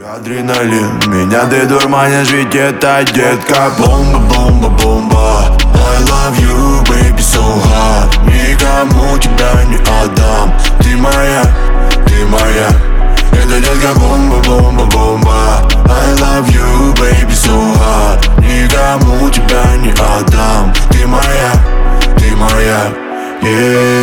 Адреналин, меня ты дурманишь, ведь это детка. Бомба, бомба, бомба. I love you, baby, so hot. Никому тебя не отдам. Ты моя, ты моя. Это детка бомба, бомба, бомба. I love you, baby, so hot. Никому тебя не отдам. Ты моя, yeah.